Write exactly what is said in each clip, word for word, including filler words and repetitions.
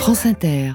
France Inter.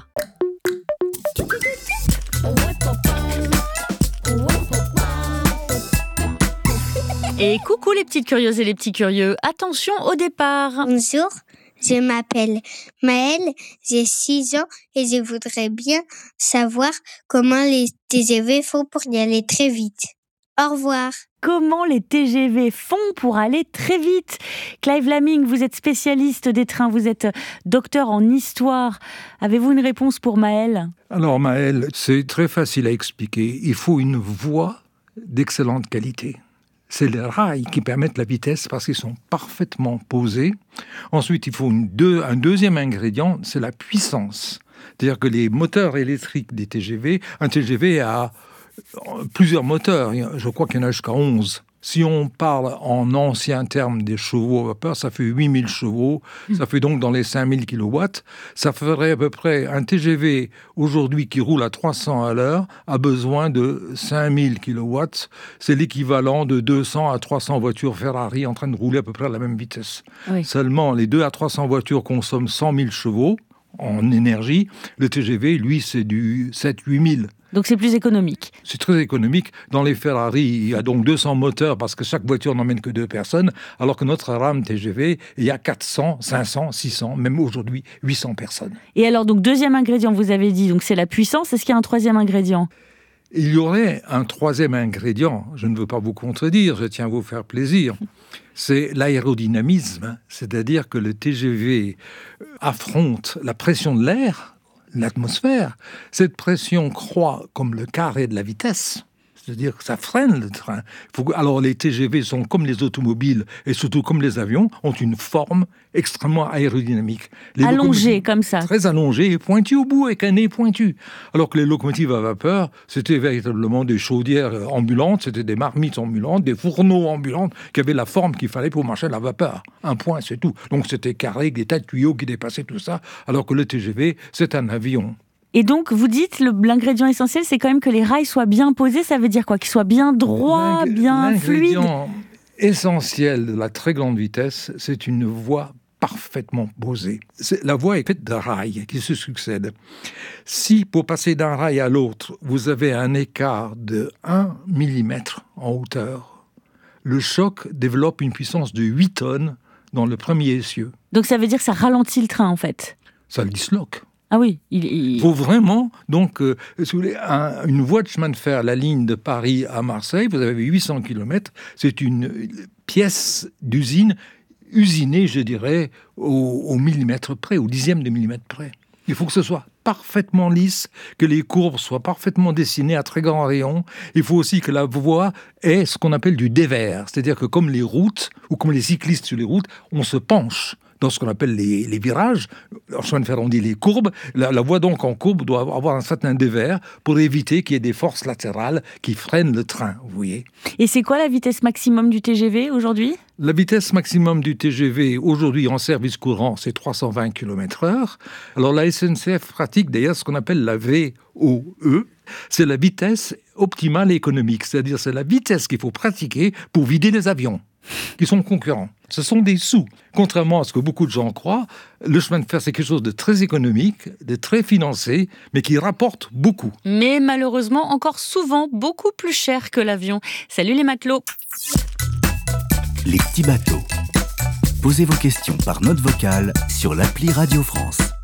Et coucou les petites curieuses et les petits curieux, attention au départ. Bonjour, je m'appelle Maëlle, j'ai six ans et je voudrais bien savoir comment les T G V font pour y aller très vite. Au revoir. Comment les T G V font pour aller très vite? Clive Laming, vous êtes spécialiste des trains, vous êtes docteur en histoire. Avez-vous une réponse pour Maëlle? Alors Maëlle, c'est très facile à expliquer. Il faut une voie d'excellente qualité. C'est les rails qui permettent la vitesse parce qu'ils sont parfaitement posés. Ensuite, il faut une deux, un deuxième ingrédient, c'est la puissance. C'est-à-dire que les moteurs électriques des T G V, un T G V a plusieurs moteurs, je crois qu'il y en a jusqu'à onze. Si on parle en anciens termes des chevaux à vapeur, ça fait huit mille chevaux, mmh. ça fait donc dans les cinq mille kilowatts. Ça ferait à peu près, un T G V aujourd'hui qui roule à trois cents à l'heure a besoin de cinq mille kilowatts. C'est l'équivalent de deux cents à trois cents voitures Ferrari en train de rouler à peu près à la même vitesse. Oui. Seulement, les deux à trois cents voitures consomment cent mille chevaux en énergie. Le T G V, lui, c'est du sept à huit mille. Donc c'est plus économique. C'est très économique. Dans les Ferrari, il y a donc deux cents moteurs parce que chaque voiture n'emmène que deux personnes, alors que notre rame T G V, il y a quatre cents, cinq cents, six cents, même aujourd'hui huit cents personnes. Et alors, donc deuxième ingrédient, vous avez dit, donc c'est la puissance. Est-ce qu'il y a un troisième ingrédient ? Il y aurait un troisième ingrédient, je ne veux pas vous contredire, je tiens à vous faire plaisir, c'est l'aérodynamisme, c'est-à-dire que le T G V affronte la pression de l'air, l'atmosphère. Cette pression croît comme le carré de la vitesse, c'est-à-dire que ça freine le train. Alors les T G V sont comme les automobiles et surtout comme les avions, ont une forme extrêmement aérodynamique. Allongée comme ça. Très allongée et pointue au bout avec un nez pointu. Alors que les locomotives à vapeur, c'était véritablement des chaudières ambulantes, c'était des marmites ambulantes, des fourneaux ambulants qui avaient la forme qu'il fallait pour marcher à la vapeur. Un point, c'est tout. Donc c'était carré avec des tas de tuyaux qui dépassaient tout ça, alors que le T G V, c'est un avion. Et donc, vous dites, le, l'ingrédient essentiel, c'est quand même que les rails soient bien posés. Ça veut dire quoi? Qu'ils soient bien droits, L'ing- bien fluides? L'ingrédient essentiel de la très grande vitesse, c'est une voie parfaitement posée. C'est, la voie est faite de rails qui se succèdent. Si, pour passer d'un rail à l'autre, vous avez un écart de un millimètre en hauteur, le choc développe une puissance de huit tonnes dans le premier essieu. Donc, ça veut dire que ça ralentit le train, en fait? Ça le disloque. Ah oui, il, il... faut vraiment, donc, euh, si vous voulez, un, une voie de chemin de fer, la ligne de Paris à Marseille, vous avez huit cents kilomètres, c'est une pièce d'usine, usinée, je dirais, au, au millimètre près, au dixième de millimètre près. Il faut que ce soit parfaitement lisse, que les courbes soient parfaitement dessinées à très grand rayon. Il faut aussi que la voie ait ce qu'on appelle du dévers, c'est-à-dire que comme les routes, ou comme les cyclistes sur les routes, on se penche dans ce qu'on appelle les, les virages. En chemin de fer, on dit les courbes. La, la voie donc en courbe doit avoir un certain dévers pour éviter qu'il y ait des forces latérales qui freinent le train, vous voyez. Et c'est quoi la vitesse maximum du T G V aujourd'hui ? La vitesse maximum du T G V aujourd'hui en service courant, c'est trois cent vingt kilomètres heure. Alors la S N C F pratique d'ailleurs ce qu'on appelle la V O E. C'est la vitesse optimale économique, c'est-à-dire c'est la vitesse qu'il faut pratiquer pour vider les avions qui sont concurrents. Ce sont des sous. Contrairement à ce que beaucoup de gens croient, le chemin de fer, c'est quelque chose de très économique, de très financé, mais qui rapporte beaucoup. Mais malheureusement, encore souvent, beaucoup plus cher que l'avion. Salut les matelots. Les petits bateaux. Posez vos questions par note vocale sur l'appli Radio France.